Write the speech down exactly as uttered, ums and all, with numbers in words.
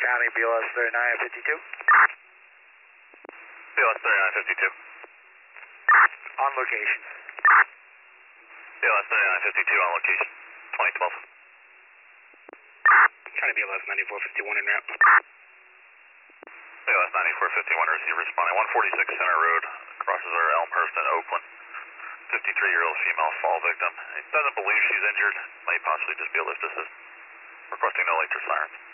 County, B L S thirty-nine fifty-two. B L S thirty-nine fifty-two. On location. B L S thirty-nine fifty-two on location. twenty twelve. County B L S ninety-four fifty-one in route. B L S ninety-four fifty-one, receive responding. one forty-six Center Road, crosses our Elmhurst and Oakland. fifty-three-year-old female fall victim. He doesn't believe she's injured. May possibly just be a lift assist. Requesting no later sirens.